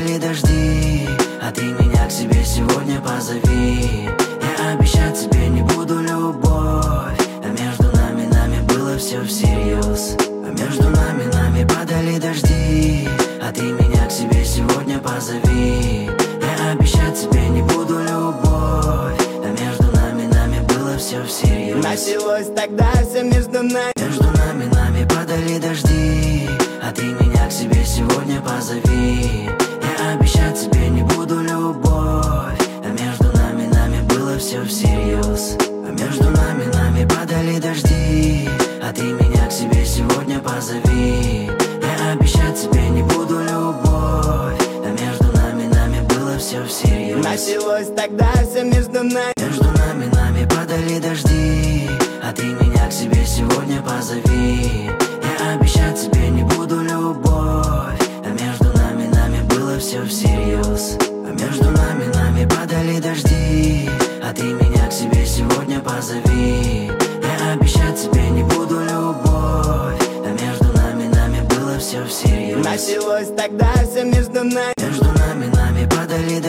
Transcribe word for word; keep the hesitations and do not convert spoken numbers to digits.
падали дожди, а ты меня к себе сегодня позови. Я обещать тебе не буду любовь, а между нами, нами было все всерьез. А между нами, нами падали дожди, а ты меня к себе сегодня позови. Я обещать тебе не буду любовь, а между нами, нами было все всерьез. Началось тогда все между нами. Между нами, нами падали дожди, а ты меня к себе сегодня позови. Я обещать тебе не буду любовь, а между нами, нами было все всерьез. А между нами, нами падали дожди, а ты меня к себе сегодня позови. Я обещать тебе не буду любовь, а между нами, нами было все всерьез. Началось тогда все между нами. Между нами, нами падали дожди, а ты меня к себе сегодня позови. Я обещать тебе не буду любовь, а между нами, нами было все всерьез. А между нами, нами падали дожди, а ты меня к себе сегодня позови. Я обещать тебе не буду любовь, а между нами, нами было все всерьез. Началось тогда все между нами. Между нами, нами падали дожди.